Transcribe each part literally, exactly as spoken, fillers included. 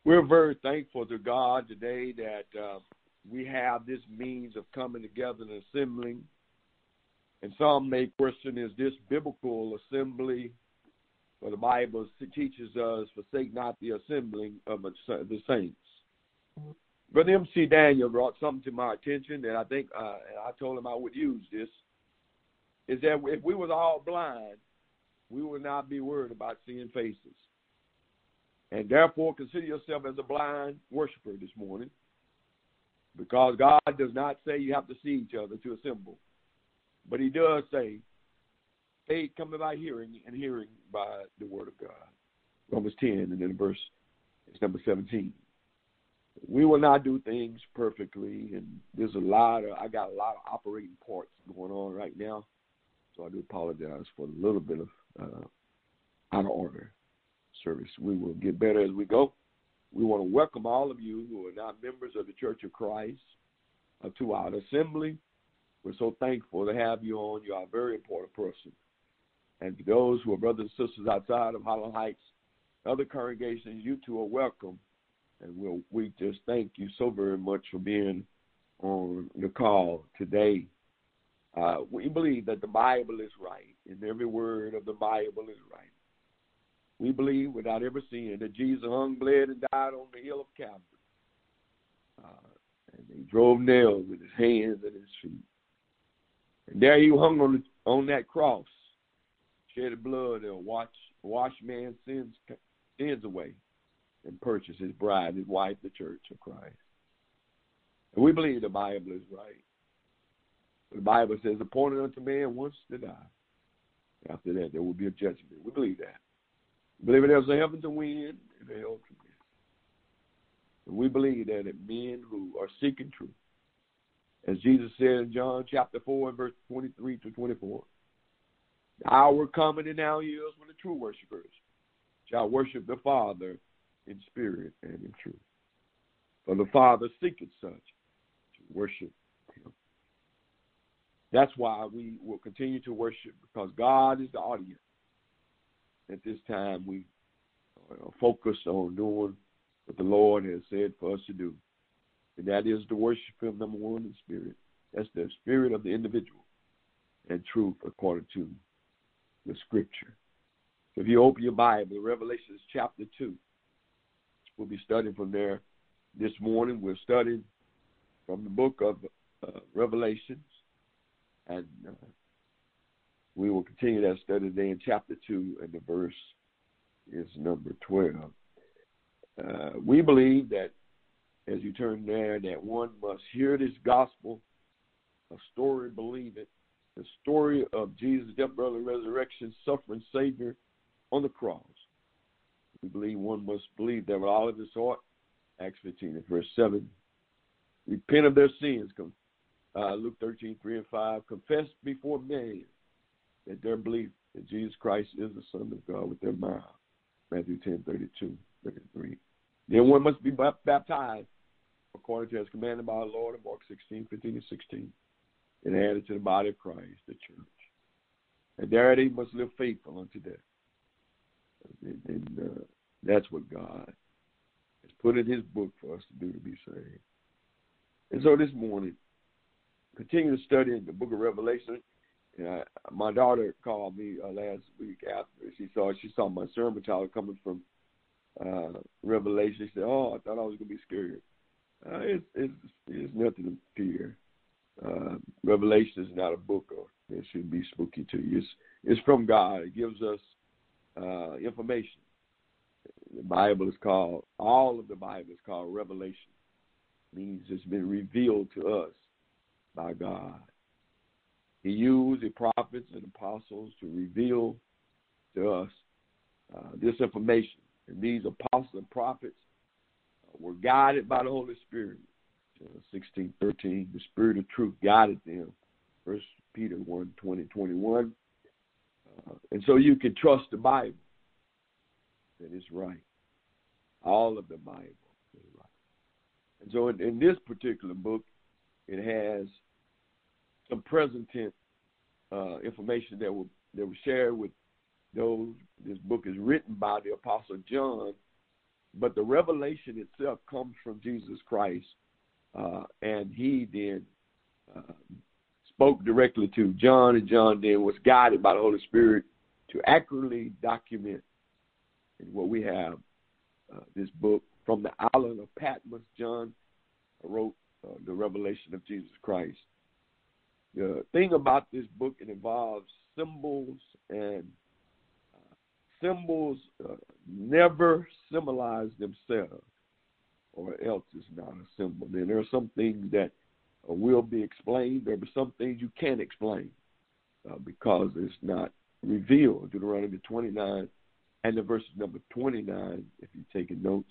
We're very thankful to God today that uh, we have this means of coming together and assembling. And some may question, is this biblical assembly? Well, the Bible teaches us, forsake not the assembling of the saints. Brother M C Daniel brought something to my attention, and I think uh, and I told him I would use this, is that if we was all blind, we would not be worried about seeing faces. And therefore, consider yourself as a blind worshiper this morning, because God does not say you have to see each other to assemble. But he does say, faith coming by hearing, and hearing by the word of God. Romans ten, and then verse, it's number seventeen. We will not do things perfectly, and there's a lot of, I got a lot of operating parts going on right now, so I do apologize for a little bit of uh, out of order service. We will get better as we go. We want to welcome all of you who are not members of the Church of Christ uh, to our assembly. We're so thankful to have you on. You are a very important person. And to those who are brothers and sisters outside of Highland Heights, other congregations, you too are welcome. And we'll, we just thank you so very much for being on the call today. Uh, we believe that the Bible is right, and every word of the Bible is right. We believe, without ever seeing, that Jesus hung, bled, and died on the hill of Calvary. Uh, and he drove nails with his hands and his feet. And there he hung on, the, on that cross, shed blood that wash, wash man's sins, sins away, and purchase his bride, his wife, the church of Christ. And we believe the Bible is right. The Bible says, appointed unto man once to die. After that, there will be a judgment. We believe that. We believe there's a heaven to win and a hell to win. And we believe that men who are seeking truth, as Jesus said in John chapter four, verse twenty-three to twenty-four, the hour coming and now is when the true worshipers shall worship the Father in spirit and in truth. For the Father seeketh such to worship him. That's why we will continue to worship, because God is the audience. At this time, we are focused on doing what the Lord has said for us to do. And that is to worship him, number one, in spirit. That's the spirit of the individual and truth according to the scripture. So if you open your Bible, Revelation chapter two, we'll be studying from there this morning. We're studying from the book of uh, Revelations, and uh, we will continue that study today in chapter two, and the verse is number twelve. Uh, we believe that as you turn there, that one must hear this gospel, a story, believe it, the story of Jesus' death, burial, and resurrection, suffering Savior on the cross. We believe one must believe that with all of his heart. Acts fifteen and verse seven. Repent of their sins. Uh, Luke thirteen, three and five. Confess before men that their belief that Jesus Christ is the Son of God with their mouth. Matthew ten, thirty-two, thirty-three. Then one must be baptized according to as commanded by our Lord in Mark sixteen, fifteen, and sixteen, and added to the body of Christ, the church. And there they must live faithful unto death. And, and uh, that's what God has put in his book for us to do, to be saved. And so this morning, continue to study in the book of Revelation. And I, my daughter called me uh, last week after she saw she saw my sermon title coming from uh, Revelation. She said, "Oh, I thought I was going to be scared." Uh, it's, it's, it's nothing to fear. Uh, Revelation is not a book or it should be spooky to you. It's, it's from God. It gives us uh, information. The Bible is called, all of the Bible is called Revelation. It means it's been revealed to us by God. He used the prophets and apostles to reveal to us uh, this information. And these apostles and prophets were guided by the Holy Spirit. sixteen thirteen, the Spirit of truth guided them. First Peter one, twenty, twenty-one. Uh, and so you can trust the Bible that it's right. All of the Bible is right. And so in, in this particular book, it has some present tense uh, information that will that will share with those. This book is written by the Apostle John, but the revelation itself comes from Jesus Christ, uh, and he then uh, spoke directly to John, and John then was guided by the Holy Spirit to accurately document what we have. Uh, this book from the island of Patmos, John wrote uh, the revelation of Jesus Christ. The thing about this book, it involves symbols, and uh, symbols uh, never symbolize themselves, or else it's not a symbol. Then there are some things that uh, will be explained. There are some things you can't explain uh, because it's not revealed. Deuteronomy twenty-nine and the verses number twenty-nine, if you're taking notes,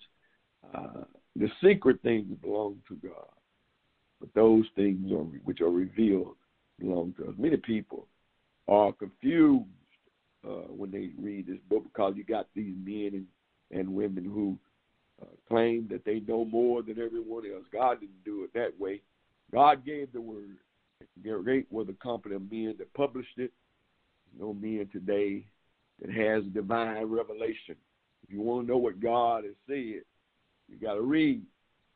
uh, the secret things belong to God, but those things are, which are revealed belong to us. Many people are confused uh, when they read this book because you got these men and, and women who uh, claim that they know more than everyone else. God didn't do it that way. God gave the word. Great were the competent men that published it. No men today that has divine revelation. If you want to know what God has said, you got to read.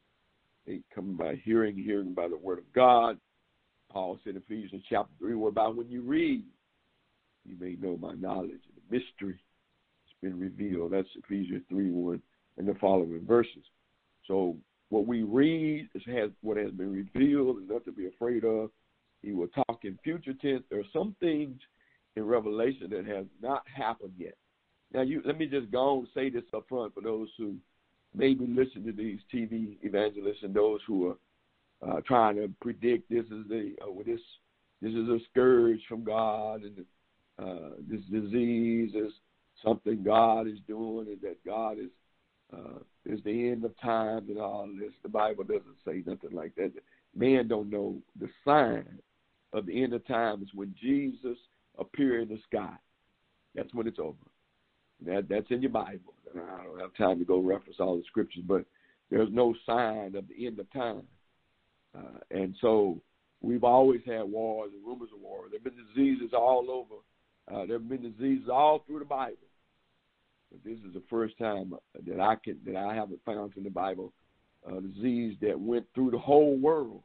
They come by hearing, hearing by the word of God. Paul said in Ephesians chapter three, whereby when you read, you may know my knowledge and the mystery has been revealed. That's Ephesians three, one, and the following verses. So what we read is has what has been revealed and nothing to be afraid of. He will talk in future tense. There are some things in Revelation that have not happened yet. Now, you let me just go on and say this up front for those who maybe listen to these T V evangelists and those who are uh, trying to predict this is the uh, this this is a scourge from God, and uh, this disease is something God is doing, and that God is uh, is the end of time and all this. The Bible doesn't say nothing like that. Man don't know the sign of the end of time is when Jesus appear in the sky. That's when it's over. That that's in your Bible. I don't have time to go reference all the scriptures, but there's no sign of the end of time. Uh, and so we've always had wars and rumors of war. There have been diseases all over. Uh, there have been diseases all through the Bible. But this is the first time that I can that I haven't found in the Bible a disease that went through the whole world.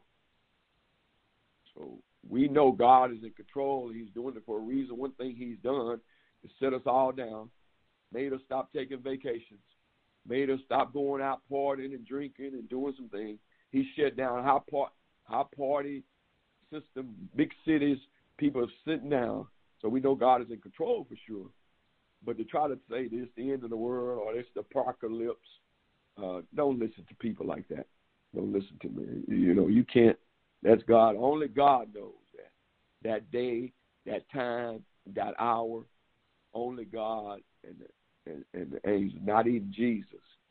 So we know God is in control. He's doing it for a reason. One thing he's done is set us all down, made us stop taking vacations, made us stop going out partying and drinking and doing some things. He shut down high, part, high party system, big cities, people are sitting down. So we know God is in control for sure. But to try to say this the end of the world or this the apocalypse, uh, don't listen to people like that. Don't listen to me. You know, you can't. That's God. Only God knows that. That day, that time, that hour, only God and the, and, and the angels, not even Jesus.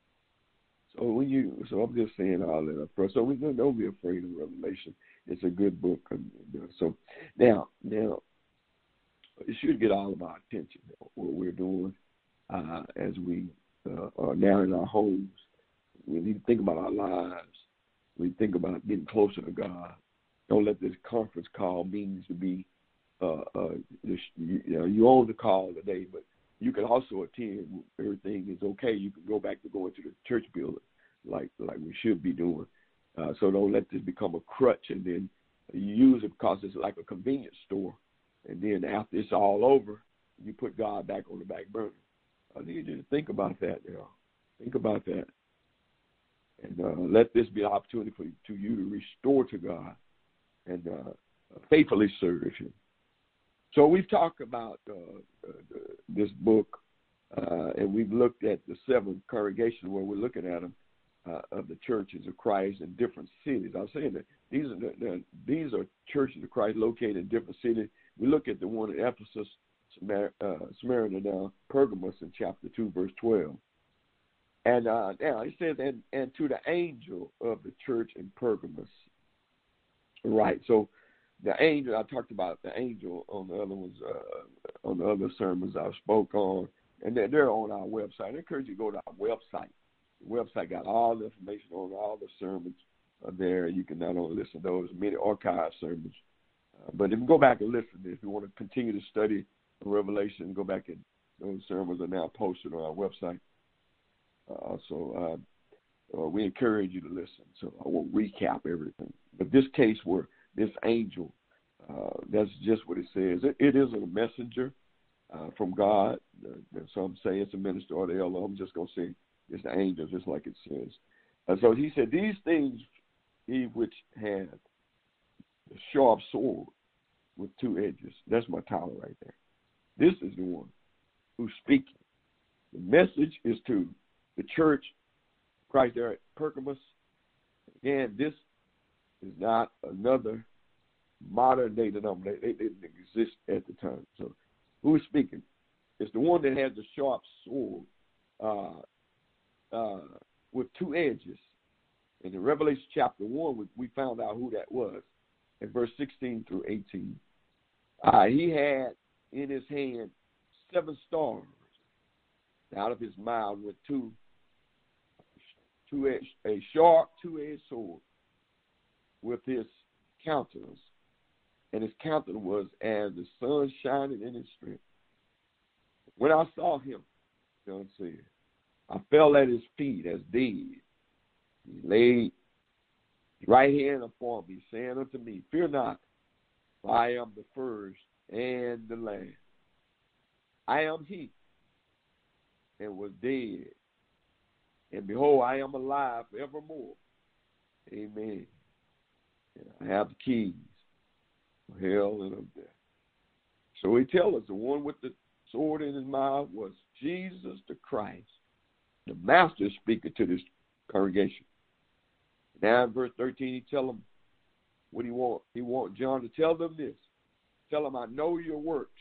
So when you, so I'm just saying all that up front. So we don't, don't be afraid of Revelation. It's a good book. So now, now it should get all of our attention. What we're doing uh, as we uh, are now in our homes. We need to think about our lives. We think about getting closer to God. Don't let this conference call means to be, uh, uh, you, you know, you own the call today, but you can also attend. Everything is okay. You can go back to going to the church building like like we should be doing. Uh, so don't let this become a crutch and then you use it because it's like a convenience store. And then after it's all over, you put God back on the back burner. I need you to think about that, you know. Think about that. And uh, let this be an opportunity for to you to restore to God and uh, faithfully serve Him. So we've talked about uh, uh, this book, uh, and we've looked at the seven congregations where we're looking at them uh, of the churches of Christ in different cities. I was saying that these are the, the, these are churches of Christ located in different cities. We look at the one in Ephesus, Samar- uh, Smyrna, now Pergamos in chapter two, verse twelve. And uh, now it says, and, and to the angel of the church in Pergamos. Right. So the angel, I talked about the angel on the other ones, uh, on the other sermons I spoke on, and they're, they're on our website. I encourage you to go to our website. The website got all the information on all the sermons uh, there. You can not only listen to those many archive sermons, uh, but if you go back and listen, if you want to continue to study Revelation, go back and those sermons are now posted on our website. Uh, so uh, uh, we encourage you to listen. So I won't recap everything. But this case where this angel, uh, that's just what it says. It, it is a messenger uh, from God. Uh, some say it's a minister or the elder. I'm just going to say it's the angel, just like it says. Uh, so he said, these things he which had the sharp sword with two edges. That's my title right there. This is the one who's speaking. The message is to the church, Christ there at Pergamos. Again, this is not another modern day denomination. They, they didn't exist at the time. So who is speaking? It's the one that has the sharp sword uh, uh, with two edges. And in Revelation chapter one, we, we found out who that was in verse sixteen through eighteen. Uh, he had in his hand seven stars. Out of his mouth with two, two edged, a sharp two-edged sword with his countenance. And his countenance was as the sun shining in his strength. When I saw him, John said, I fell at his feet as dead. He laid his right hand upon me, saying unto me, fear not, for I am the first and the last. I am he, and was dead. And behold, I am alive forevermore. Amen. And I have the keys of hell and of death. So he tells us the one with the sword in his mouth was Jesus the Christ, the master speaker to this congregation. Now in verse thirteen, he tells them what he want. He want John to tell them this. Tell them, I know your works,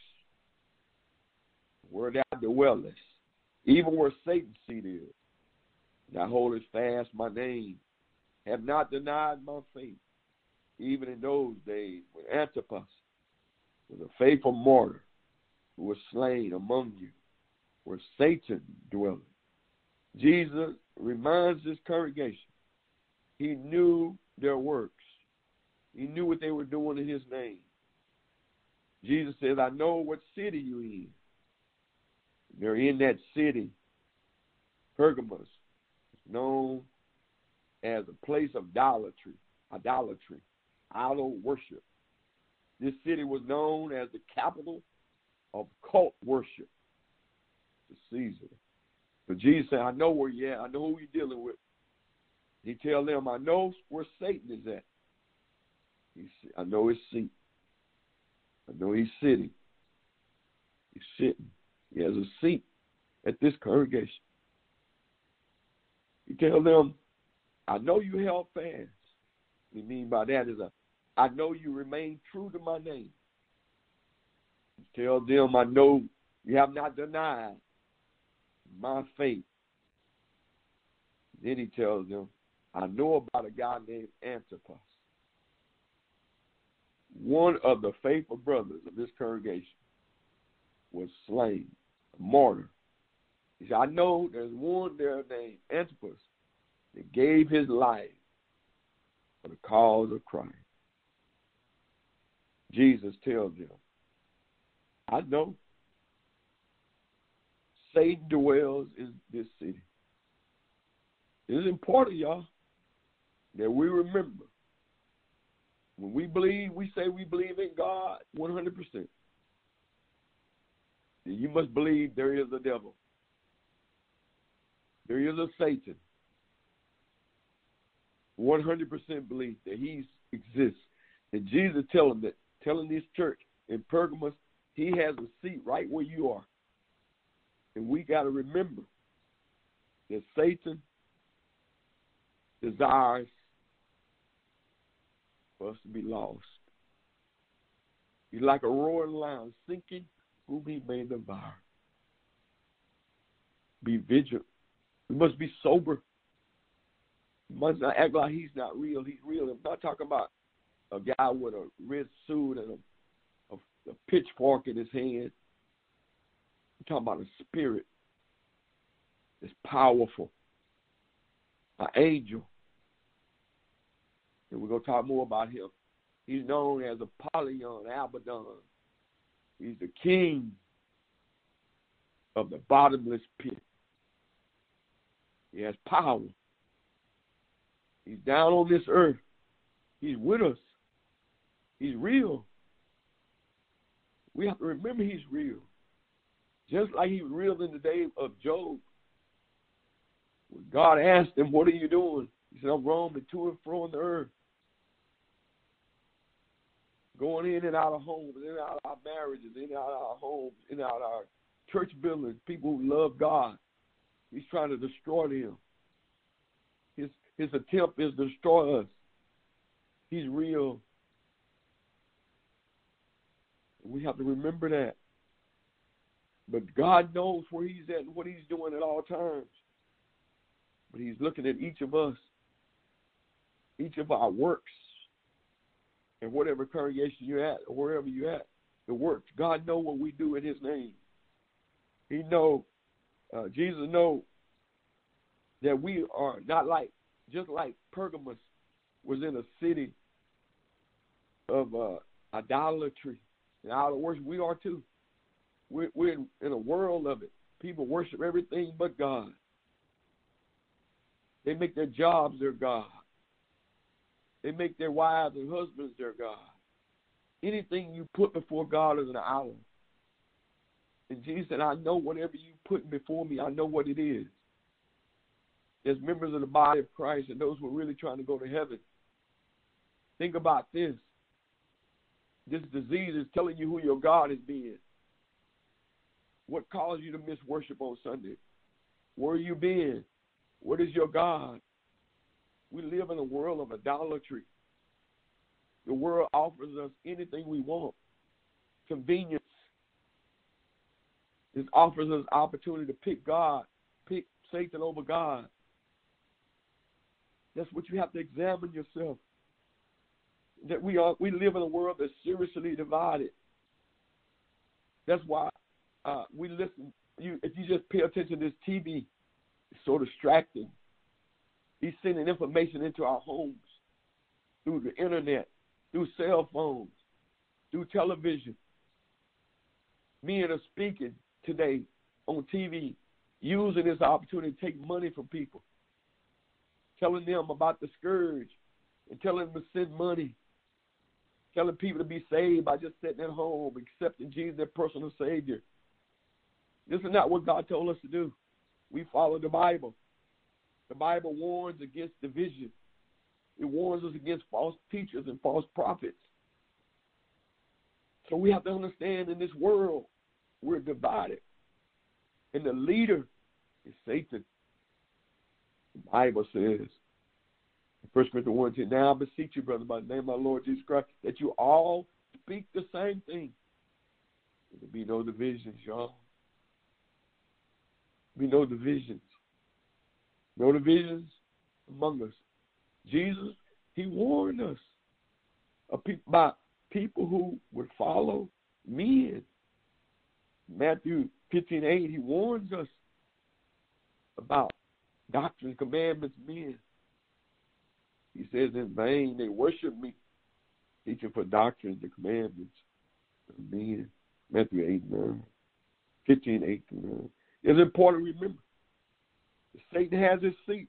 where thou dwellest, even where Satan's seat is. Thou holdest fast my name, have not denied my faith, even in those days when Antipas was a faithful martyr who was slain among you, where Satan dwelleth. Jesus reminds this congregation he knew their works. He knew what they were doing in his name. Jesus says, I know what city you're in. They're in that city, Pergamos, known as a place of idolatry, idolatry, idol worship. This city was known as the capital of cult worship to Caesar. But Jesus said, I know where you're at. I know who you're dealing with. He tells them, I know where Satan is at. He, I know his seat. I know he's sitting. He's sitting. He has a seat at this congregation. He tells them, I know you held fast. What he mean by that is, a, I know you remain true to my name. He tells them, I know you have not denied my faith. Then he tells them, I know about a guy named Antipas, one of the faithful brothers of this congregation, was slain, a martyr. He said, I know there's one there named Antipas that gave his life for the cause of Christ. Jesus tells them, I know Satan dwells in this city. It is important, y'all, that we remember. When we believe, we say we believe in God one hundred percent. You must believe there is a devil. There is a Satan. one hundred percent belief that he exists. And Jesus telling that, telling this church in Pergamos, he has a seat right where you are. And we got to remember that Satan desires for us to be lost. He's like a roaring lion, seeking whom he may devour. Be vigilant. We must be sober. We must not act like he's not real. He's real. I'm not talking about a guy with a red suit and a, a, a pitchfork in his hand. I'm talking about a spirit that's powerful, an angel. And we're going to talk more about him. He's known as Apollyon, Abaddon. He's the king of the bottomless pit. He has power. He's down on this earth. He's with us. He's real. We have to remember he's real. Just like he was real in the day of Job. When God asked him, what are you doing? He said, I'm roaming to and fro on the earth. Going in and out of homes, in and out of our marriages, in and out of our homes, in and out of our church buildings, people who love God. He's trying to destroy them. His his attempt is to destroy us. He's real. We have to remember that. But God knows where he's at and what he's doing at all times. But he's looking at each of us, each of our works, and whatever congregation you're at or wherever you're at, the works. God knows what we do in his name. He know, uh, Jesus know that we are not like, just like Pergamos was in a city of uh, idolatry and idol worship. We are too. We're, we're in, in a world of it. People worship everything but God. They make their jobs their God. They make their wives and husbands their God. Anything you put before God is an idol. And Jesus said, I know whatever you put before me, I know what it is. As members of the body of Christ and those who are really trying to go to heaven, think about this. This disease is telling you who your God is being. What caused you to miss worship on Sunday? Where are you being? What is your God? We live in a world of idolatry. The world offers us anything we want. Convenience. It offers us opportunity to pick God, pick Satan over God. That's what you have to examine yourself. That we are we live in a world that's seriously divided. That's why uh, we listen. You if you just pay attention to this T V, it's so distracting. He's sending information into our homes through the internet, through cell phones, through television. Men are speaking today on T V, using this opportunity to take money from people, telling them about the scourge and telling them to send money, telling people to be saved by just sitting at home, accepting Jesus, their personal Savior. This is not what God told us to do. We follow the Bible. The Bible warns against division. It warns us against false teachers and false prophets. So we have to understand in this world, we're divided. And the leader is Satan. The Bible says, First Corinthians one ten, now I beseech you, brother, by the name of our Lord Jesus Christ, that you all speak the same thing. There be no divisions, y'all. There be no divisions. No divisions among us. Jesus, he warned us about people who would follow men. Matthew fifteen eight, he warns us about doctrine, commandments, men. He says, in vain they worship me, teaching for doctrines, the commandments of men. Matthew eight nine, fifteen eight through nine. It's important to remember, Satan has his seat.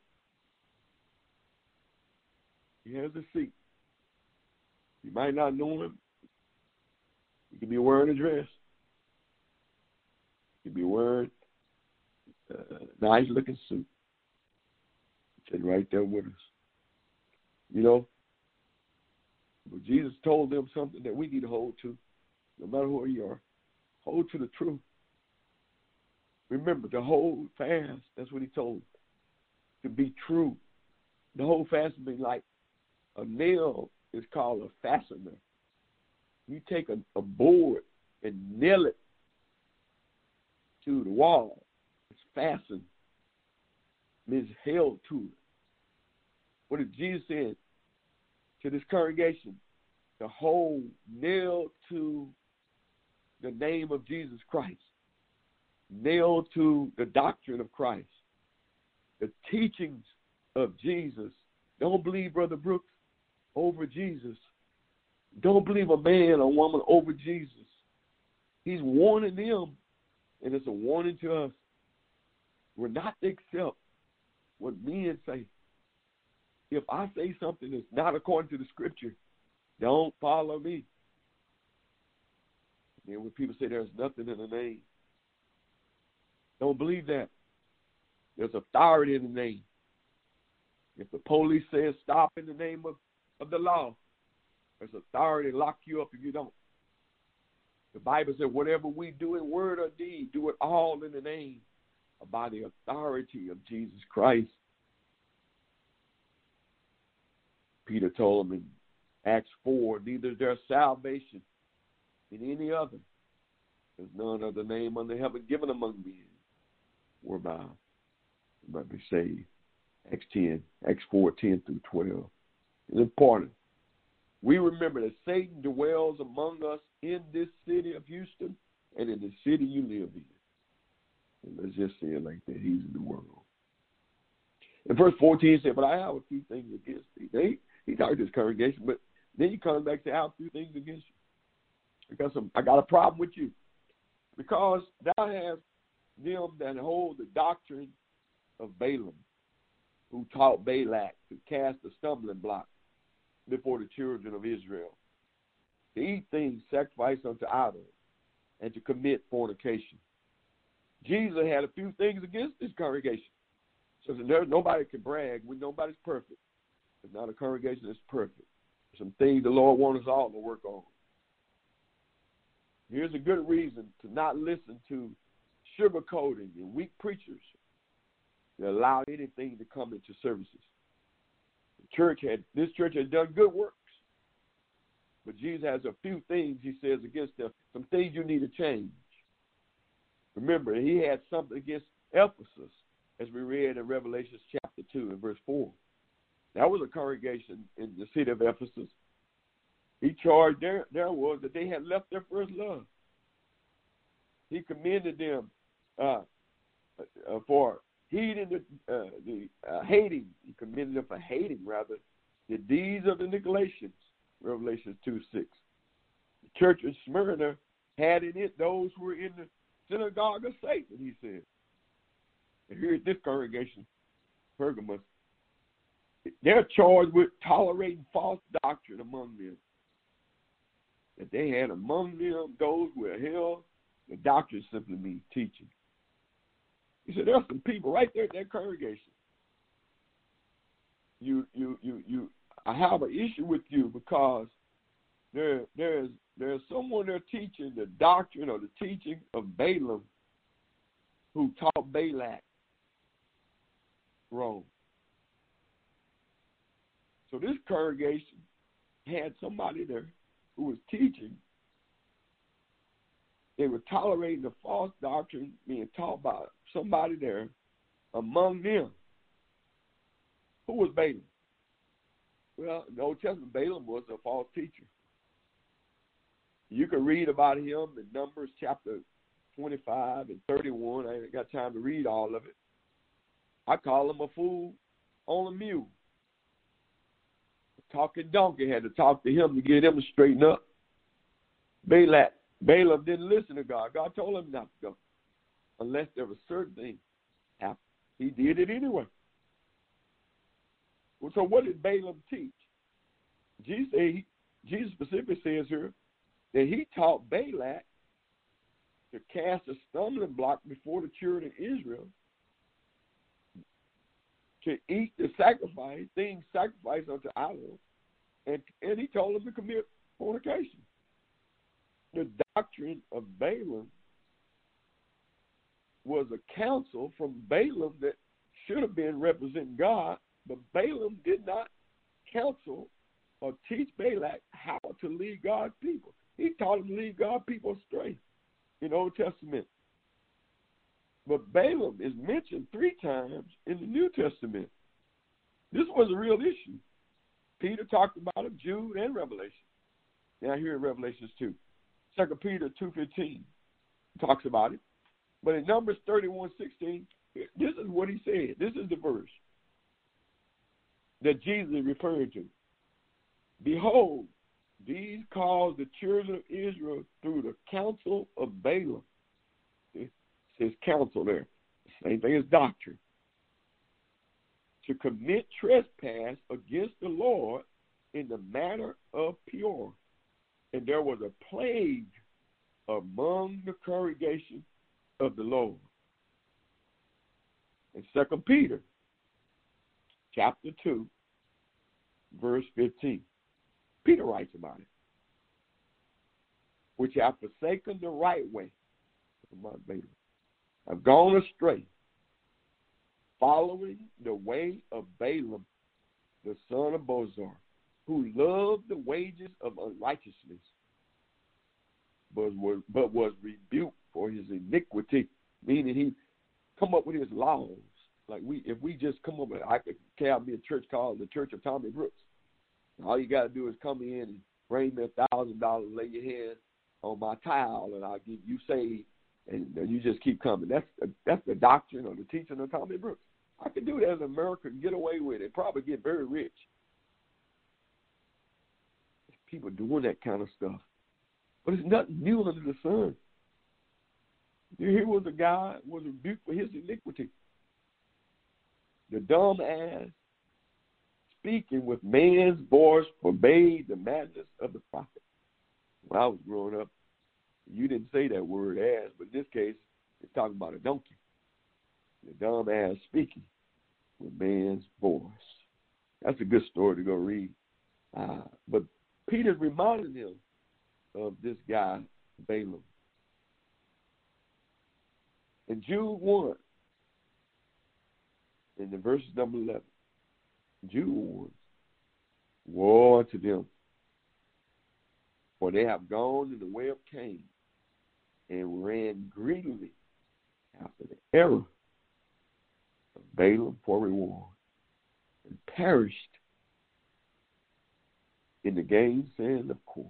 He has a seat. You might not know him. He could be wearing a dress. He could be wearing a nice-looking suit. Sitting right there with us. You know? But Jesus told them something that we need to hold to, no matter who you are. Hold to the truth. Remember, to hold fast, that's what he told them. To be true. The hold fast would be like a nail is called a fastener. You take a, a board and nail it to the wall. It's fastened. It's held to it. What did Jesus say to this congregation? The hold nailed to the name of Jesus Christ. Nailed to the doctrine of Christ. The teachings of Jesus. Don't believe Brother Brooks over Jesus. Don't believe a man or woman over Jesus. He's warning them, and it's a warning to us. We're not to accept what men say. If I say something that's not according to the scripture, don't follow me. Then when people say there's nothing in the name, don't believe that. There's authority in the name. If the police says stop in the name of, of the law, there's authority to lock you up if you don't. The Bible said whatever we do in word or deed, do it all in the name or by the authority of Jesus Christ. Peter told him in Acts four, neither is there salvation in any other. There's none other name under heaven given among men whereby you might be saved. Acts ten, Acts four, ten through twelve. It's important. We remember that Satan dwells among us in this city of Houston and in the city you live in. And let's just say it like that. He's in the world. In verse fourteen, he said, but I have a few things against thee. They, he talked to his congregation, but then he comes back to, I have a few things against you. I got, some, I got a problem with you. Because thou hast them that hold the doctrine of Balaam, who taught Balak to cast a stumbling block before the children of Israel, to eat things sacrificed unto idols, and to commit fornication. Jesus had a few things against this congregation. So there's nobody can brag when nobody's perfect. It's not a congregation that's perfect. Some things the Lord wants us all to work on. Here's a good reason to not listen to sugarcoating and weak preachers that allow anything to come into services. The church had this church has done good works, but Jesus has a few things he says against them. Some things you need to change. Remember, he had something against Ephesus, as we read in Revelation chapter two and verse four. That was a congregation in the city of Ephesus. He charged there, there was that they had left their first love. He commended them uh, uh, for heeding the, uh, the uh, hating. He commended them for hating, rather, the deeds of the Nicolaitans, Revelation two six. The church of Smyrna had in it those who were in the synagogue of Satan, he said. And here's this congregation, Pergamos. They're charged with tolerating false doctrine among them. That they had among them those who were held. The doctrine simply means teaching. He said, there are some people right there in that congregation. You, you, you, you. I have an issue with you because there, there's, there's someone there teaching the doctrine or the teaching of Balaam, who taught Balak wrong. So this congregation had somebody there who was teaching. They were tolerating the false doctrine being taught by somebody there among them. Who was Balaam? Well, in the Old Testament, Balaam was a false teacher. You can read about him in Numbers chapter twenty-five and thirty-one. I ain't got time to read all of it. I call him a fool on a mule. A talking donkey had to talk to him to get him to straighten up. Balak, Balaam didn't listen to God. God told him not to go unless there was certain things happen. He did it anyway. Well, so what did Balaam teach? Jesus, Jesus specifically says here that he taught Balak to cast a stumbling block before the children of Israel, to eat the sacrifice, things sacrificed unto idols, and, and he told them to commit fornication. The doctrine of Balaam was a counsel from Balaam that should have been representing God, but Balaam did not counsel or teach Balak how to lead God's people. He taught him to lead God's people astray in the Old Testament. But Balaam is mentioned three times in the New Testament. This was a real issue. Peter talked about it, Jude and Revelation. Now here in Revelations two. Second Peter two fifteen talks about it. But in Numbers thirty-one sixteen, this is what he said. This is the verse that Jesus is referring to. Behold, these caused the children of Israel through the counsel of Balaam. It says counsel there. Same thing as doctrine. to commit trespass against the Lord in the matter of Peor. And there was a plague among the congregation of the Lord. In Second Peter chapter two, verse fifteen, Peter writes about it. Which have forsaken the right way, have gone astray, following the way of Balaam, the son of Bozor, who loved the wages of unrighteousness, but was, but was rebuked for his iniquity, meaning he come up with his laws. Like we, if we just come up with, I could have me a church called the Church of Tommy Brooks. All you got to do is come in and bring me a thousand dollars, lay your hand on my towel, and I'll get you saved, and you just keep coming. That's the, that's the doctrine or the teaching of Tommy Brooks. I could do that in America and get away with it, probably get very rich. People doing that kind of stuff. But it's nothing new under the sun. Here was a guy who was rebuked for his iniquity. The dumb ass, speaking with man's voice, forbade the madness of the prophet. When I was growing up, you didn't say that word ass, but in this case, it's talking about a donkey. The dumb ass speaking with man's voice. That's a good story to go read. Uh, but Peter's reminding him of this guy, Balaam. In Jude one, in the verses number eleven, Jude warns, woe unto them, for they have gone in the way of Cain and ran greedily after the error of Balaam for reward, and perished in the gainsaying of corn.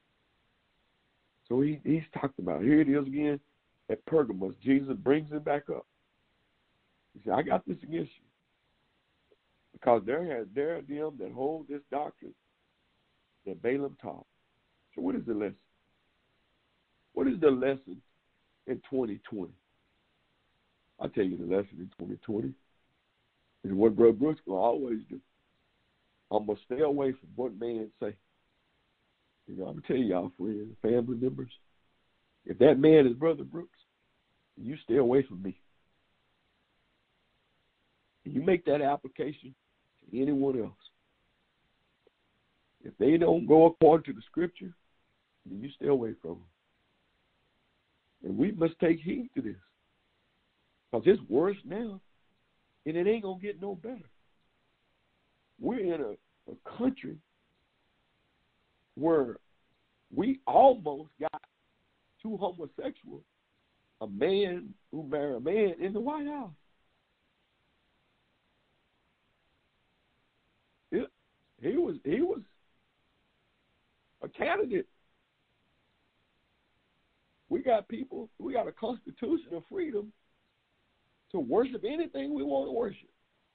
So he, he's talked about, here it is again at Pergamos. Jesus brings it back up. He said, I got this against you. Because there are, there are them that hold this doctrine that Balaam taught. So what is the lesson? What is the lesson in twenty twenty? I'll tell you the lesson in twenty twenty. Is what Brother Brooks will always do. I'm going to stay away from what man say. You know, I'm going to tell y'all, friends, family members, if that man is Brother Brooks, you stay away from me. You make that application to anyone else. If they don't go according to the scripture, then you stay away from them. And we must take heed to this. Because it's worse now, and it ain't going to get no better. We're in a, a country where we almost got two homosexuals, a man who married a man in the White House. It, he was he was a candidate. We got people, we got a constitution of freedom to worship anything we want to worship.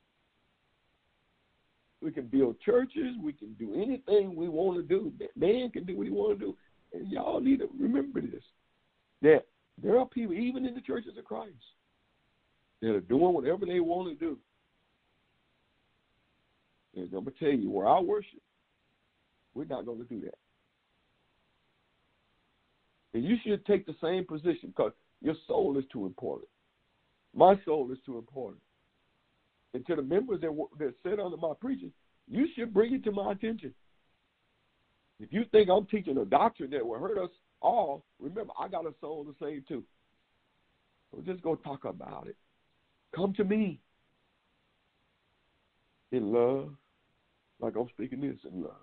We can build churches. We can do anything we want to do. Man can do what he want to do. And y'all need to remember this, that there are people, even in the churches of Christ, that are doing whatever they want to do. And I'm going to tell you, where I worship, we're not going to do that. And you should take the same position because your soul is too important. My soul is too important. And to the members that, that sit under my preaching, you should bring it to my attention. If you think I'm teaching a doctrine that will hurt us all, remember, I got a soul to save too. So just go talk about it. Come to me in love, like I'm speaking this in love.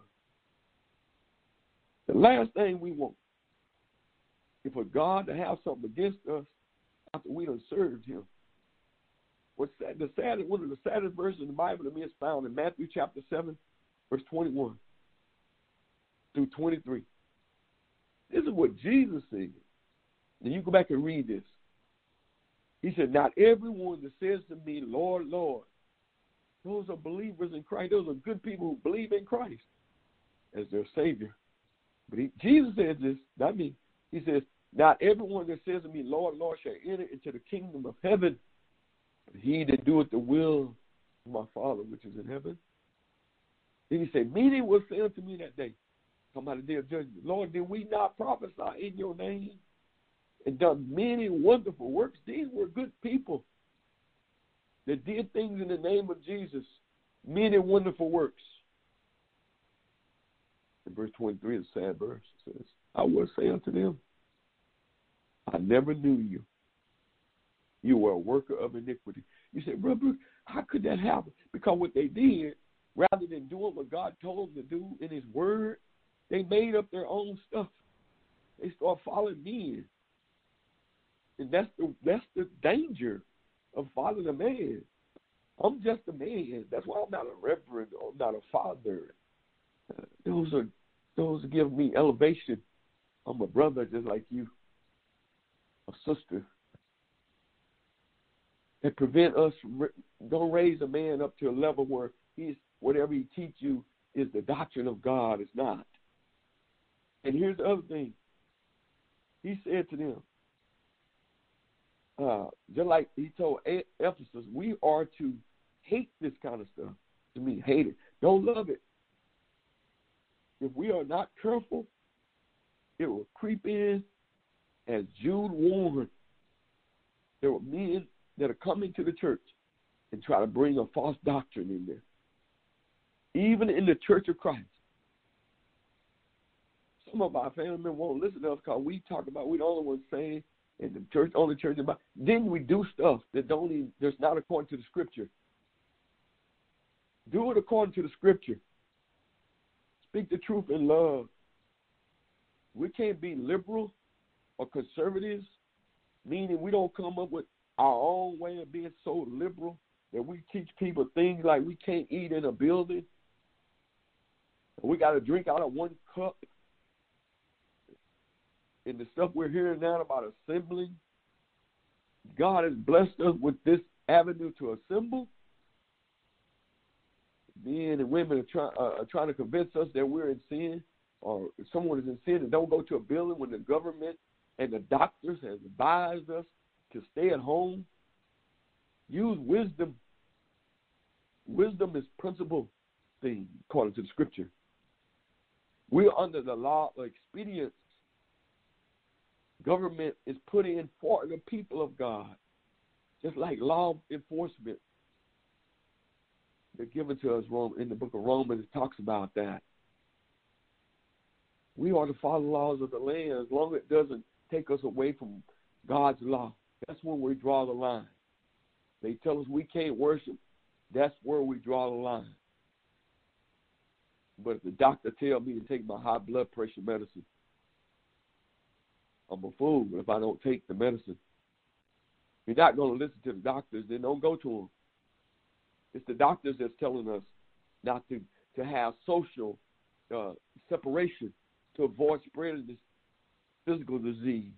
The last thing we want is for God to have something against us after we done served him. What's sad, the saddest, one of the saddest verses in the Bible to me is found in Matthew chapter seven, verse twenty-one through twenty-three. This is what Jesus said. And you go back and read this. He said, not everyone that says to me, Lord, Lord, those are believers in Christ. Those are good people who believe in Christ as their Savior. But he, Jesus says this, not me. He says, not everyone that says to me, Lord, Lord, shall enter into the kingdom of heaven, but he that doeth the will my Father which is in heaven. Then he said, many will say unto me that day, come out of the day of judgment, Lord, did we not prophesy in your name and done many wonderful works? These were good people that did things in the name of Jesus, many wonderful works. In verse twenty-three, it's a sad verse. It says, I will say unto them, I never knew you. You were a worker of iniquity. You say, brother, how could that happen? Because what they did, rather than doing what God told them to do in his word, they made up their own stuff. They started following men. And that's the that's the danger of following a man. I'm just a man. That's why I'm not a reverend or I'm not a father. Uh, those are those give me elevation. I'm a brother just like you, a sister. That prevent us from don't raise a man up to a level where he's whatever he teach you is the doctrine of God. It's not. And here's the other thing. He said to them, uh, just like he told Ephesus, we are to hate this kind of stuff. To me, hate it. Don't love it. If we are not careful, it will creep in. As Jude warned, there were men that are coming to the church and try to bring a false doctrine in there. Even in the church of Christ. Some of our family members won't listen to us because we talk about, we're the only ones saying, and the church, only church about. Then we do stuff that don't even, that's not according to the scripture. Do it according to the scripture. Speak the truth in love. We can't be liberal or conservatives, meaning we don't come up with our own way of being so liberal that we teach people things like we can't eat in a building. We got to drink out of one cup. And the stuff we're hearing now about assembling, God has blessed us with this avenue to assemble. Men and women are, try, uh, are trying to convince us that we're in sin, or someone is in sin and don't go to a building when the government and the doctors have advised us to stay at home. Use wisdom. Wisdom is principal thing according to the scripture. We're under the law of expedience. Government is put in for the people of God, just like law enforcement. They're given to us in the book of Romans. It talks about that. We are to follow the laws of the land as long as it doesn't take us away from God's law. That's when we draw the line. They tell us we can't worship. That's where we draw the line. But if the doctor tells me to take my high blood pressure medicine, I'm a fool if I don't take the medicine. You're not going to listen to the doctors, then don't go to them. It's the doctors that's telling us not to, to have social uh, separation to avoid spreading this physical disease.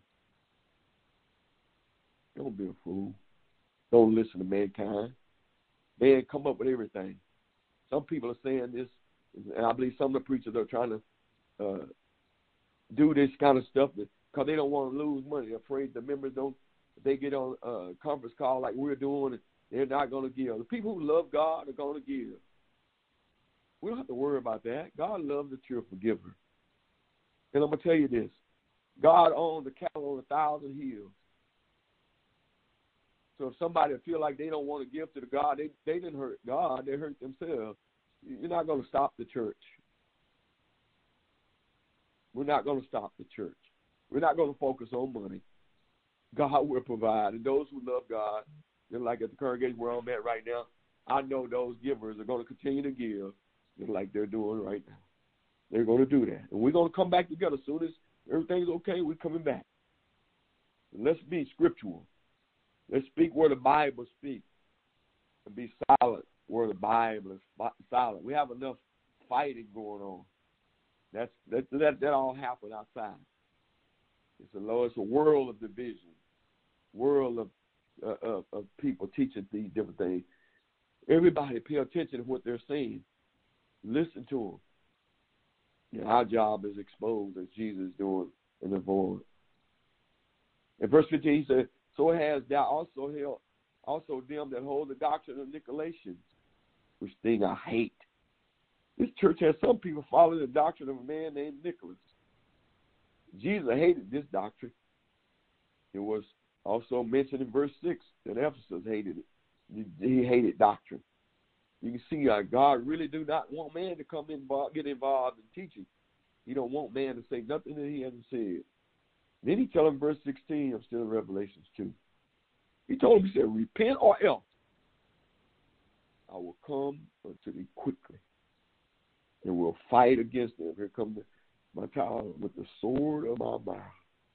Don't be a fool. Don't listen to mankind. Man come up with everything. Some people are saying this, and I believe some of the preachers are trying to uh, do this kind of stuff because they don't want to lose money. They're afraid the members don't, they get on a conference call like we're doing, and they're not going to give. The people who love God are going to give. We don't have to worry about that. God loves a cheerful giver. And I'm going to tell you this. God owns the cattle on a thousand hills. So if somebody feel like they don't want to give to the God, they, they didn't hurt God, they hurt themselves. You're not going to stop the church. We're not going to stop the church. We're not going to focus on money. God will provide. And those who love God, just like at the congregation where I'm at right now, I know those givers are going to continue to give just like they're doing right now. They're going to do that. And we're going to come back together. As soon as everything's okay, we're coming back. And let's be scriptural. Let's speak where the Bible speaks and be silent where the Bible is silent. We have enough fighting going on. That's that that, that all happened outside. It's a it's a world of division, world of uh, of, of people teaching these different things. Everybody pay attention to what they're saying. Listen to them. And our job is exposed as Jesus is doing in the void. In verse fifteen, he said, "So has thou also held also them that hold the doctrine of Nicolaitans." which thing I hate. This church has some people following the doctrine of a man named Nicholas. Jesus hated this doctrine. It was also mentioned in verse six that Ephesus hated it. He hated doctrine. You can see uh, God really do not want man to come in, get involved in teaching. He don't want man to say nothing that he hasn't said. Then he tell him, verse sixteen, I'm still in Revelations two. He told him, he said, repent or else I will come unto thee quickly, and will fight against them. Here comes my child with the sword of my mouth.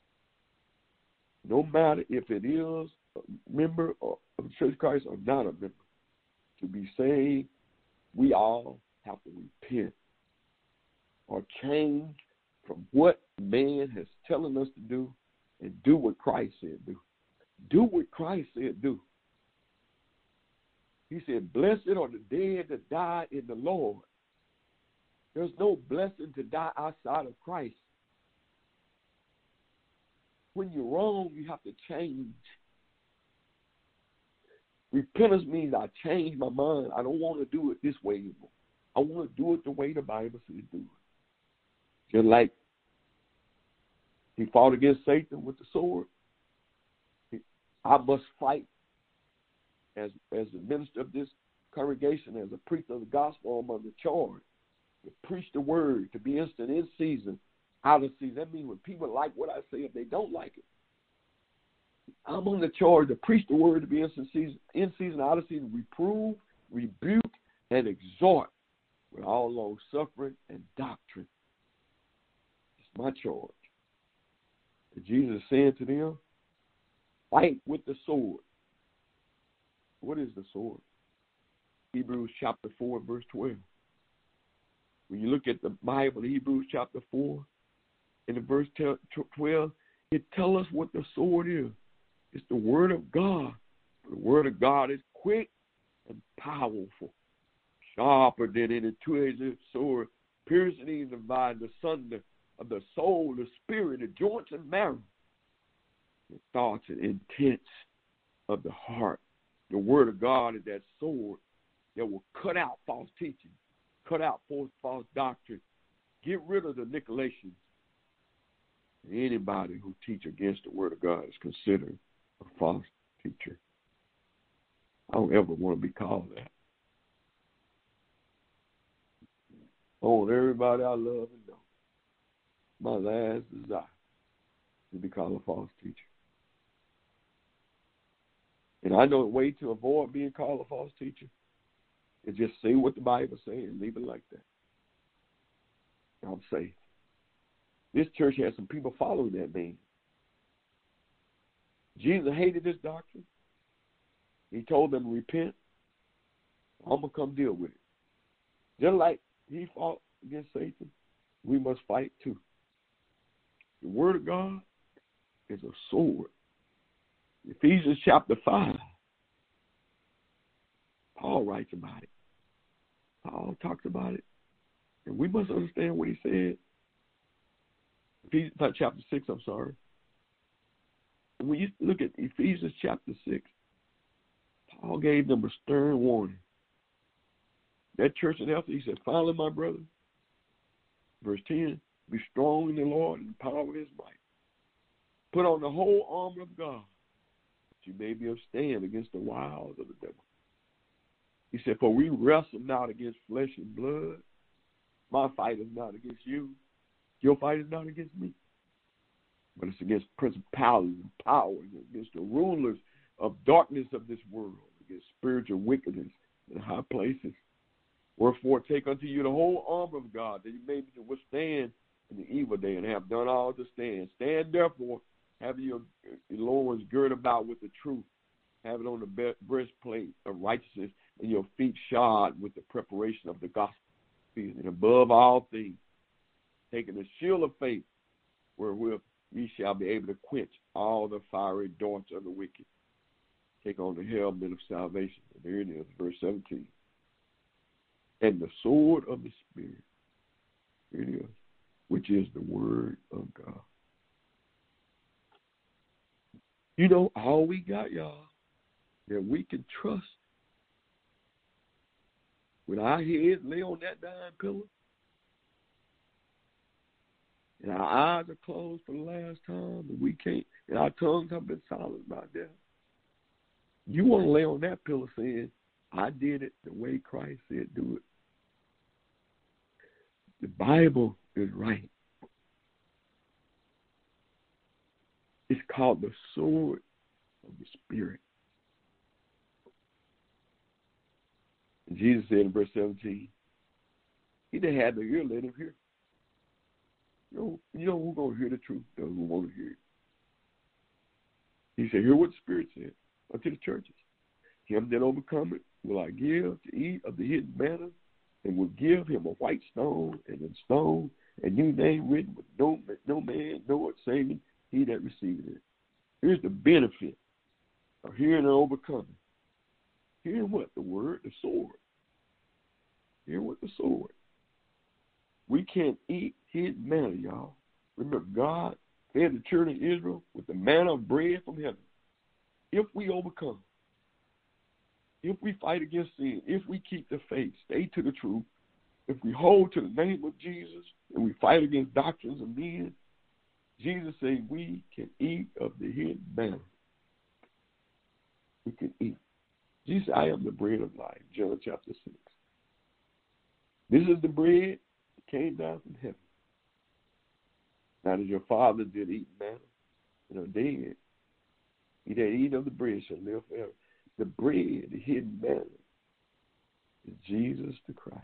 No matter if it is a member of the Church of Christ or not a member, to be saved, we all have to repent or change from what man has telling us to do and do what Christ said do. Do what Christ said do. He said, blessed are the dead that die in the Lord. There's no blessing to die outside of Christ. When you're wrong, you have to change. Repentance means I change my mind. I don't want to do it this way anymore. I want to do it the way the Bible says do it. Just like he fought against Satan with the sword, I must fight as as a minister of this congregation, as a priest of the gospel. I'm under charge to preach the word, to be instant in season, out of season. That means when people like what I say, if they don't like it, I'm on the charge to preach the word, to be instant season, in season, out of season, reprove, rebuke, and exhort with all long suffering and doctrine. It's my charge. And Jesus is saying to them, fight with the sword. What is the sword? Hebrews chapter four, verse twelve. When you look at the Bible, Hebrews chapter four, in the verse twelve, it tells us what the sword is. It's the word of God. The word of God is quick and powerful, sharper than any two-edged sword, piercing even dividing the sunder of the soul, the spirit, the joints and marrow, the thoughts and intents of the heart. The word of God is that sword that will cut out false teaching, cut out false, false doctrine, get rid of the Nicolaitans. Anybody who teach against the word of God is considered a false teacher. I don't ever want to be called that. I want everybody I love and know my last desire to be called a false teacher. And I know a way to avoid being called a false teacher is just say what the Bible says and leave it like that. I'm safe. This church has some people following that man. Jesus hated this doctrine. He told them to repent. I'm going to come deal with it. Just like he fought against Satan, we must fight too. The word of God is a sword. Ephesians chapter five, Paul writes about it. Paul talks about it. And we must understand what he said. Ephesians chapter six, I'm sorry. And when you look at Ephesians chapter six, Paul gave them a stern warning. That church in Ephesus, he said, finally, my brother, verse ten, be strong in the Lord and the power of his might. Put on the whole armor of God, that you may be able to stand against the wiles of the devil. He said, for we wrestle not against flesh and blood. My fight is not against you. Your fight is not against me. But it's against principalities and powers, against the rulers of darkness of this world, against spiritual wickedness in high places. Wherefore take unto you the whole armor of God, that you may be able to withstand in the evil day, and have done all to stand. Stand therefore, having your loins girded about with the truth, have it on the breastplate of righteousness, and your feet shod with the preparation of the gospel. And above all things, taking the shield of faith, wherewith ye shall be able to quench all the fiery darts of the wicked. Take on the helmet of salvation. And there it is, verse seventeen. And the sword of the Spirit, here it is, which is the word of God. You know, all we got, y'all, that we can trust When our heads lay on that dying pillow, and our eyes are closed for the last time, and we can't, and our tongues have been silent about that, you want to lay on that pillow saying, I did it the way Christ said do it. The Bible is right. It's called the sword of the Spirit. And Jesus said in verse seventeen, he that had the ear, let him hear. You know, you know who's going to hear the truth? Those who want to hear it. He said, hear what the Spirit said unto the churches. Him that overcometh will I give to eat of the hidden manna, and will give him a white stone, and a stone, a new name written with no, no man know it, saving he that received it. Here's the benefit of hearing and overcoming. Hearing what? The word, the sword. Hearing what? The sword. We can't eat hidden manna, y'all. Remember, God fed the children of Israel with the manna of bread from heaven. If we overcome, if we fight against sin, if we keep the faith, stay to the truth, if we hold to the name of Jesus, and we fight against doctrines of men, Jesus said we can eat of the hidden manna. We can eat. Jesus said, I am the bread of life, John chapter six. This is the bread that came down from heaven. Now that your father did eat manna and are dead, he that eat of the bread shall live forever. The bread, the hidden manna, is Jesus the Christ.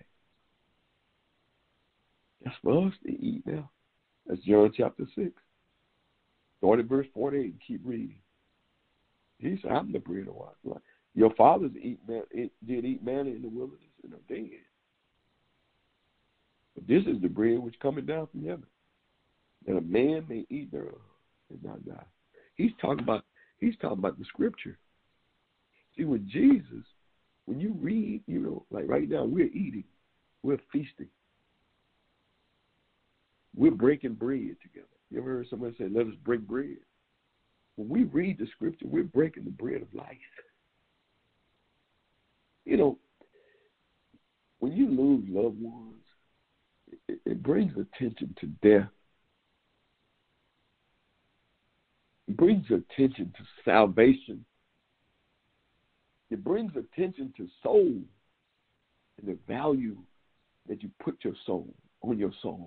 That's for us to eat now. That's John chapter six. Start at verse forty-eight and keep reading. He said, I'm the bread of life. Your fathers eat man, did eat manna in the wilderness and are dead. But this is the bread which cometh down from heaven, that a man may eat thereof and not die. He's talking about he's talking about the scripture. See, with Jesus, when you read, you know, like right now, we're eating, we're feasting, we're breaking bread together. You ever heard somebody say, let us break bread? When we read the scripture, we're breaking the bread of life. You know, when you lose loved ones, it, it brings attention to death. It brings attention to salvation. It brings attention to soul and the value that you put your soul on your soul.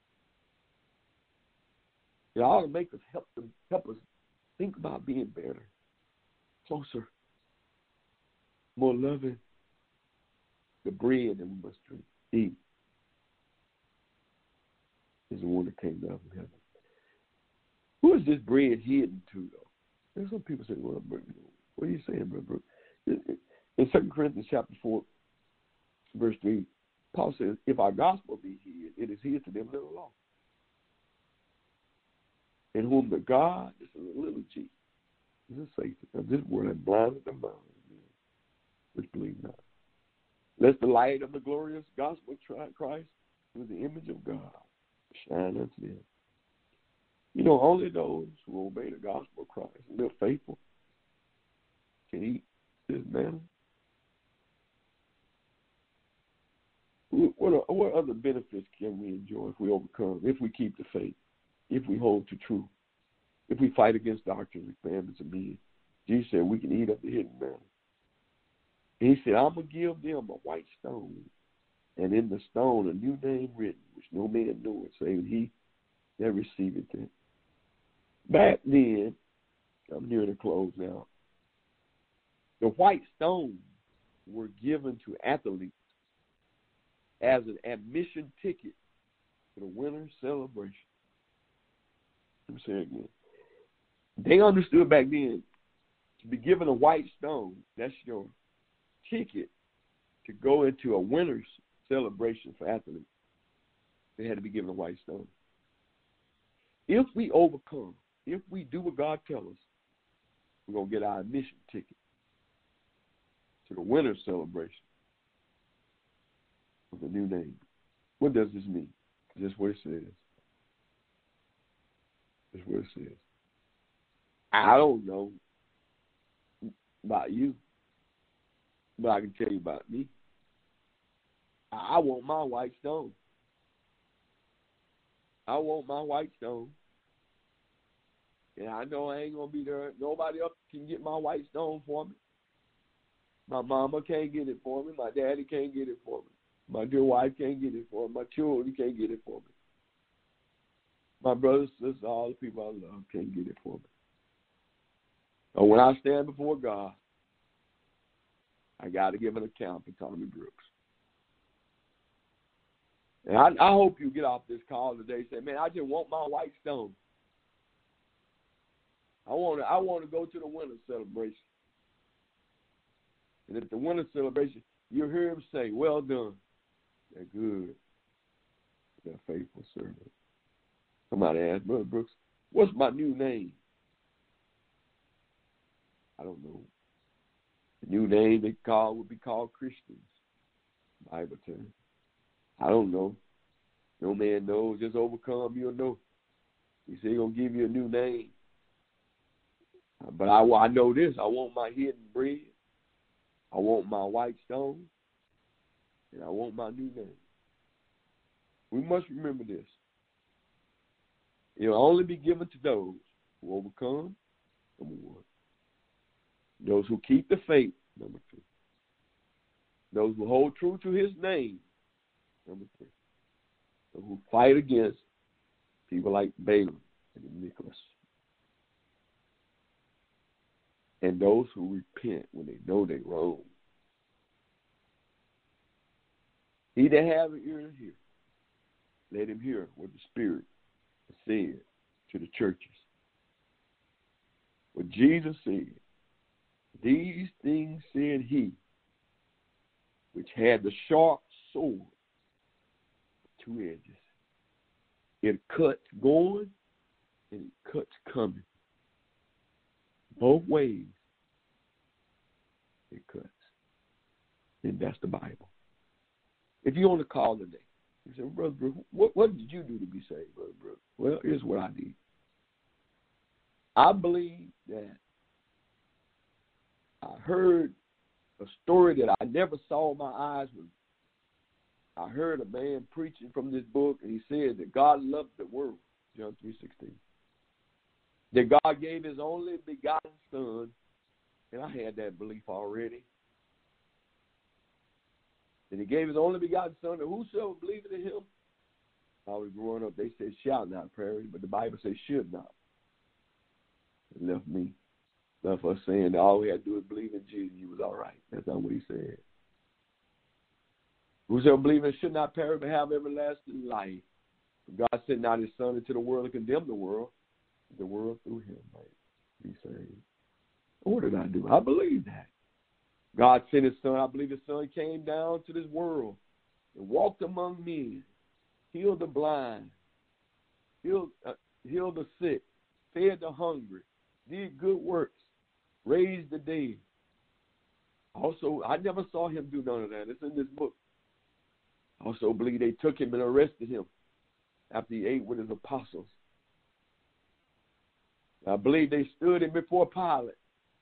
It ought to make us help them help us think about being better, closer, more loving. The bread that we must drink, eat is the one that came down from heaven. Who is this bread hidden to, though? There's some people say, well, what are you saying, brother? In Second Corinthians chapter four, verse three, Paul says, if our gospel be hid, it is hid to them that are lost. In whom the God, this is a little g, this is Satan, and this word has blinded the mind, which believe not. Let the light of the glorious gospel of Christ, through the image of God, shine unto them. You know, only those who obey the gospel of Christ and live faithful can eat this manna. What, are, what other benefits can we enjoy if we overcome, if we keep the faith, if we hold to truth, if we fight against doctrines and commandments of men? Jesus said we can eat of the hidden manna. And he said, I'm going to give them a white stone, and in the stone a new name written, which no man knoweth, save he that receiveth it. Back then, I'm near to close now, the white stones were given to athletes as an admission ticket to the winter celebration. Let me say it again. They understood back then, to be given a white stone, that's your ticket to go into a winter's celebration for athletes. They had to be given a white stone. If we overcome, if we do what God tells us, we're going to get our admission ticket to the winter celebration of the new name. What does this mean? Just what it says. That's what it says. I don't know about you, but I can tell you about me. I want my white stone. I want my white stone. And I know I ain't going to be there. Nobody else can get my white stone for me. My mama can't get it for me. My daddy can't get it for me. My dear wife can't get it for me. My children can't get it for me. My brothers, sisters, all the people I love can't get it for me. So when I stand before God, I got to give an account for Tommy Brooks. And I, I hope you get off this call today and say, man, I just want my white stone. I want to I want to go to the winter celebration. And at the winter celebration, you'll hear him say, well done. They're good. They're faithful servant. Somebody asked, Brother Brooks, what's my new name? I don't know. The new name they call would be called Christians. Bible term. I don't know. No man knows. Just overcome, you'll know. He said he's going to give you a new name. But I, I know this. I want my hidden bread. I want my white stone. And I want my new name. We must remember this. It will only be given to those who overcome, number one. Those who keep the faith, number two. Those who hold true to his name, number three. Those who fight against people like Balaam and Nicholas. And those who repent when they know they're wrong. He that have an ear to hear, let him hear what the Spirit has said to the churches. What Jesus said, these things said he, which had the sharp sword, two edges. It cuts going and it cuts coming. Both ways it cuts. And that's the Bible. If you're on the call today, you say, Brother Brooks, what, what did you do to be saved, Brother Brooks? Well, here's what I did. I believe that I heard a story that I never saw with my eyes. I heard a man preaching from this book, and he said that God loved the world, John three sixteen. That God gave his only begotten son, and I had that belief already. And he gave his only begotten son, and whosoever believeth in him. I was growing up, they said shall not perish, but the Bible says should not. It left me. Left us saying that all we had to do is believe in Jesus, he was all right. That's not what he said. Whosoever believeth should not perish, but have everlasting life. God sent not his son into the world to condemn the world. The world through him might be saved. What did I do? I believe that. God sent his son. I believe his son came down to this world and walked among men, healed the blind, healed, uh, healed the sick, fed the hungry, did good works, raised the dead. Also, I never saw him do none of that. It's in this book. I also believe they took him and arrested him after he ate with his apostles. I believe they stood him before Pilate.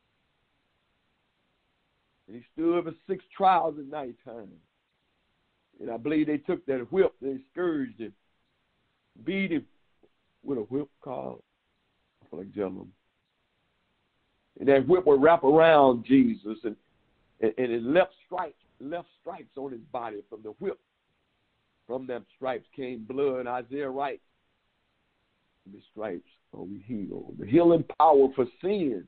And he stood for six trials at nighttime. And I believe they took that whip, they scourged him, beat him with a whip called flagellum. And that whip would wrap around Jesus, and, and, and it left stripes, left stripes on his body from the whip. From them stripes came blood. Isaiah writes, the stripes are we healed. The healing power for sin.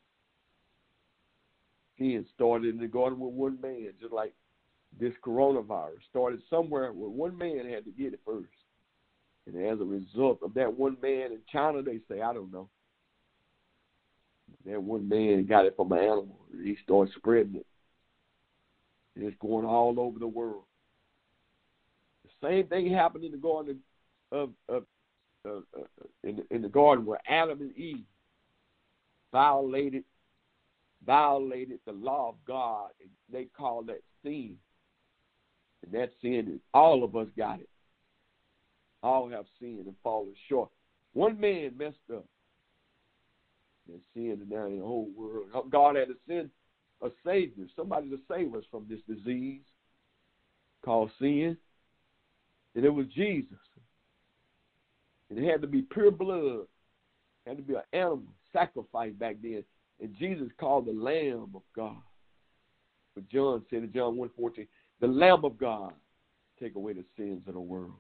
Sin started in the garden with one man, just like this coronavirus started somewhere where one man had to get it first. And as a result of that one man in China, they say, I don't know. That one man got it from an animal. He started spreading it. And it's going all over the world. The same thing happened in the garden of, of uh, uh, in, in the garden where Adam and Eve violated violated the law of God, and they call that sin. And that sin is all of us got it. All have sinned and fallen short. One man messed up and sinned, and now in the whole world, God had to send a savior, somebody to save us from this disease called sin, and it was Jesus. And it had to be pure blood. It had to be an animal sacrifice back then. And Jesus called the Lamb of God. But John said in John one fourteen, the Lamb of God take away the sins of the world.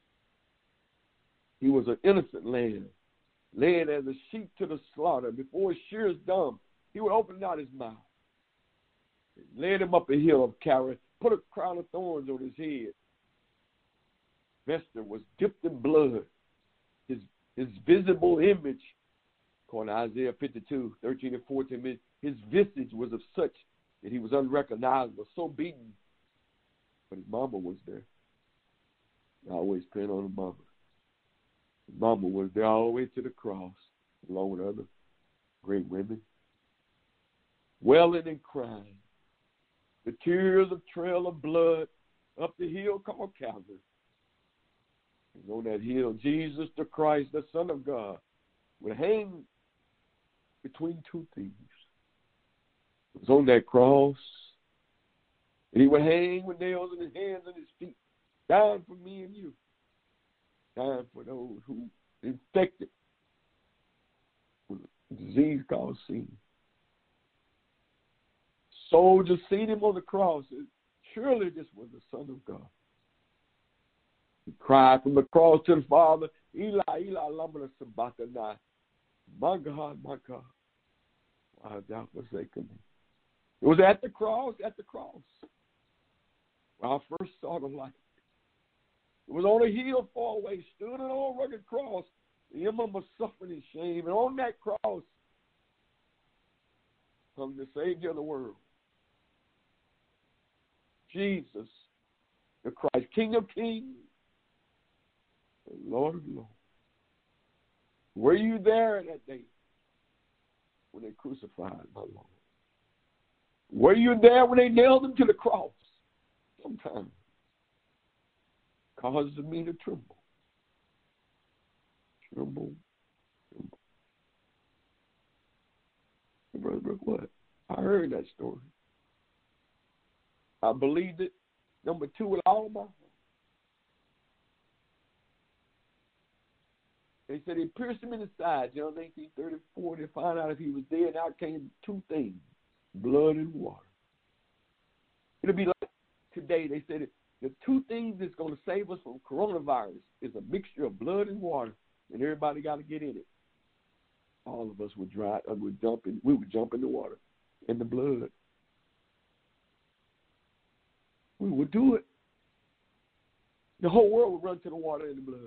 He was an innocent lamb, led as a sheep to the slaughter. Before his shears dumb, he would open out his mouth. Led him up a hill of Calvary, put a crown of thorns on his head. Vesture was dipped in blood. His his visible image, according to Isaiah fifty-two, thirteen and fourteen, his visage was of such that he was unrecognizable, so beaten. But his mama was there. I always pin on the mama. His mama was there all the way to the cross, along with other great women, wailing and crying. The tears of trail of blood up the hill called Calvary. And on that hill, Jesus the Christ, the Son of God, would hang between two thieves. It was on that cross, and he would hang with nails in his hands and his feet, dying for me and you, dying for those who infected with a disease called sin. Soldiers seen him on the cross. Surely this was the Son of God. He cried from the cross to the Father, Eli, Eli, lama sabachthani. My God, my God, why hast thou forsaken me? It was at the cross, at the cross, where I first saw the light. It was on a hill far away, stood an old rugged cross, the emblem of suffering and shame. And on that cross hung the Savior of the world, Jesus, the Christ, King of kings, and Lord of lords. Were you there that day when they crucified my Lord? Were you there when they nailed him to the cross? Sometimes causes me to tremble. Tremble, tremble. Brother Brooke, what? I heard that story. I believed it. Number two, with all my heart. They said he pierced him in the side, John eighteen thirty-four, to find out if he was dead. Out came two things, blood and water. It'll be like today. They said the two things that's going to save us from coronavirus is a mixture of blood and water, and everybody got to get in it. All of us would dry, uh, would jump in. We would jump in the water, in the blood. We would do it. The whole world would run to the water and the blood.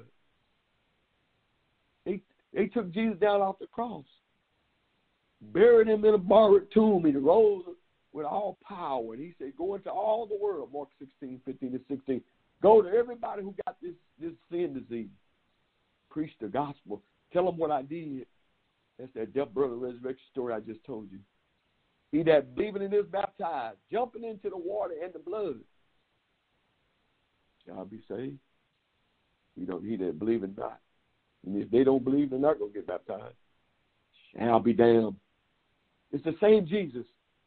They they took Jesus down off the cross, buried him in a borrowed tomb. He rose with all power, and he said, "Go into all the world." Mark sixteen, fifteen to sixteen. Go to everybody who got this this sin disease. Preach the gospel. Tell them what I did. That's that death, burial, and resurrection story I just told you. He that believing in is baptized, jumping into the water and the blood, shall be saved. You don't he that believing not. And if they don't believe, they're not going to get baptized. Shall be damned. It's the same Jesus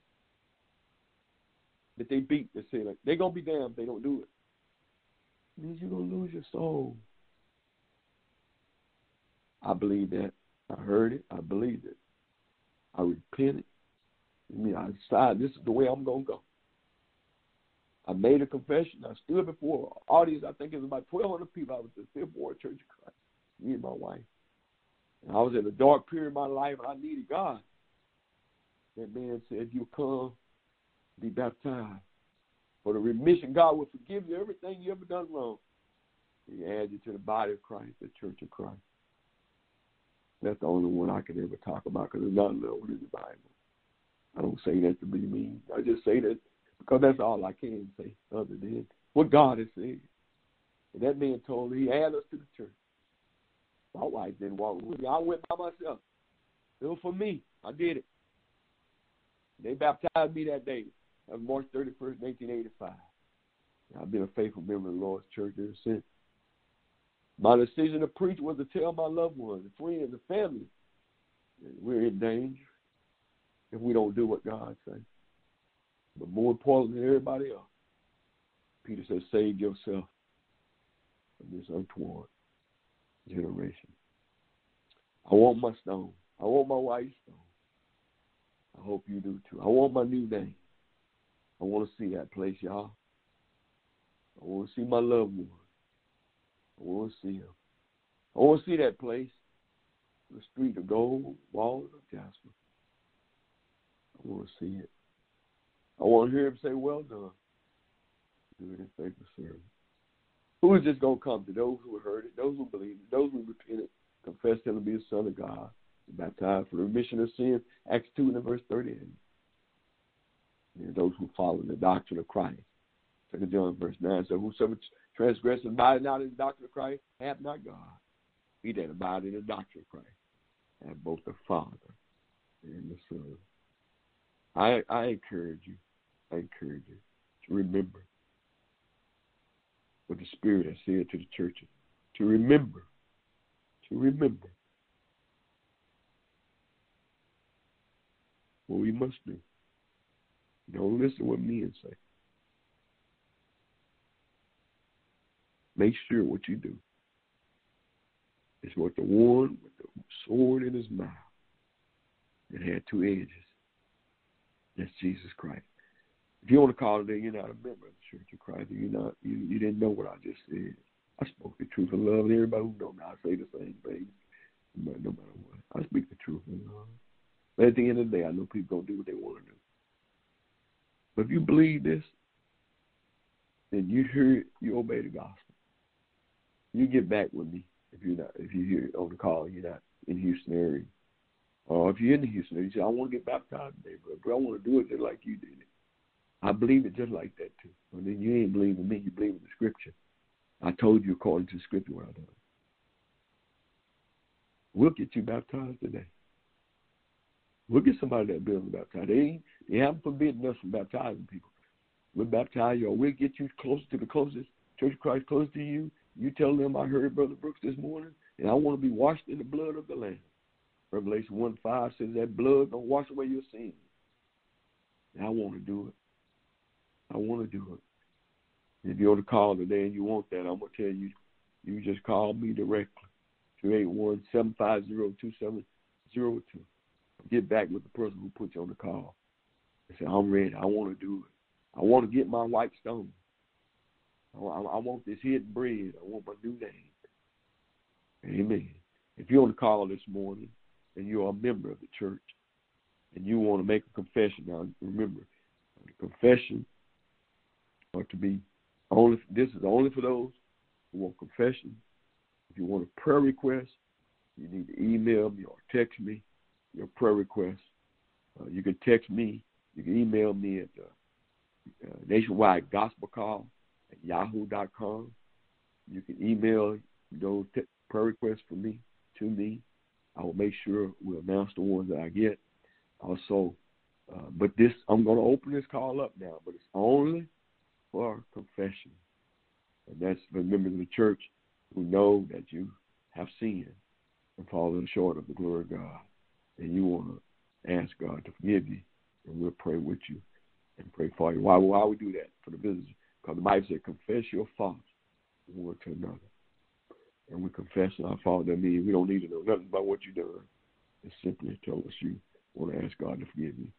that they beat. They say, like, they're going to be damned if they don't do it. It means you're going to lose your soul. I believe that. I heard it. I believed it. I repented. I mean, I decided this is the way I'm going to go. I made a confession. I stood before an audience. I think it was about twelve hundred people. I was at the Fifth Ward Church of Christ, me and my wife. And I was in a dark period of my life, and I needed God. That man said, "You come, be baptized. For the remission, God will forgive you everything you ever done wrong. He adds you to the body of Christ, the Church of Christ." That's the only one I can ever talk about, because there's not another one in the Bible. I don't say that to be mean. I just say that because that's all I can say other than what God has said. And that man told me he added us to the church. My wife didn't walk with me. I went by myself. It was for me. I did it. They baptized me that day. That was March thirty-first, nineteen eighty-five. I've been a faithful member of the Lord's church ever since. My decision to preach was to tell my loved ones, the friends, the family, that we're in danger if we don't do what God says. But more important than everybody else, Peter says, save yourself from this untoward generation. I want my stone. I want my white stone. I hope you do too. I want my new name. I want to see that place, y'all. I want to see my loved one. I want to see him. I want to see that place, the street of gold, walls of jasper. I want to see it. I want to hear him say, well done, good and faithful servant. Who is this going to come to? Those who heard it, those who believe it, those who repented, confessed him to be the Son of God, baptized for the remission of sin, Acts two and verse thirty-eight. And those who follow the doctrine of Christ. Second John verse nine says, whosoever transgresses and abideth not in the doctrine of Christ hath not God. He that abideth in the doctrine of Christ hath both the Father and the Son. I, I encourage you, I encourage you to remember what the Spirit has said to the churches. To remember, to remember what we must do. Don't listen to what men say. Make sure what you do is what the one with the sword in his mouth that had two edges. That's Jesus Christ. If you want to call today, you're not a member of the Church of Christ. You're not. You, you didn't know what I just said. I spoke the truth and love, and everybody who knows me, I say the same thing. But no matter what, I speak the truth and love. But at the end of the day, I know people gonna do what they want to do. But if you believe this, then you hear it, you obey the gospel. You get back with me if you're not. If you hear it on the call, you're not in Houston area. Or if you're in the Houston area, you say, I want to get baptized today, but I want to do it just like you did it. I believe it just like that, too. Well, then you ain't believing me. You believe in the Scripture. I told you according to the Scripture what I done. We'll get you baptized today. We'll get somebody that builds baptized. They, ain't, they haven't forbidden us from baptizing people. We'll baptize you, or we'll get you close to the closest Church of Christ close to you. You tell them, I heard Brother Brooks this morning, and I want to be washed in the blood of the Lamb. Revelation one five says that blood don't wash away your sins. And I want to do it. I want to do it. If you're on the call today and you want that, I'm going to tell you, you just call me directly, two eight one, seven five zero, two seven zero two. Get back with the person who put you on the call and say, I'm ready. I want to do it. I want to get my white stone. I, I, I want this hidden bread. I want my new name. Amen. If you're on the call this morning and you're a member of the church and you want to make a confession, now remember, the confession or to be only, this is only for those who want confession. If you want a prayer request, you need to email me or text me your prayer request. Uh, you can text me. You can email me at uh, uh, Nationwide Gospel Call at yahoo dot com. You can email those te- prayer requests for me to me. I will make sure we'll announce the ones that I get. Also, uh, but this I'm going to open this call up now, but it's only for confession. And that's for members of the church who know that you have sinned and fallen short of the glory of God. And you want to ask God to forgive you, and we'll pray with you and pray for you. Why, why we do that? For the visitors. Because the Bible said, confess your faults one to another. And we confess our fault. That means we don't need to know nothing about what you've done. It's simply tell us you want to ask God to forgive you.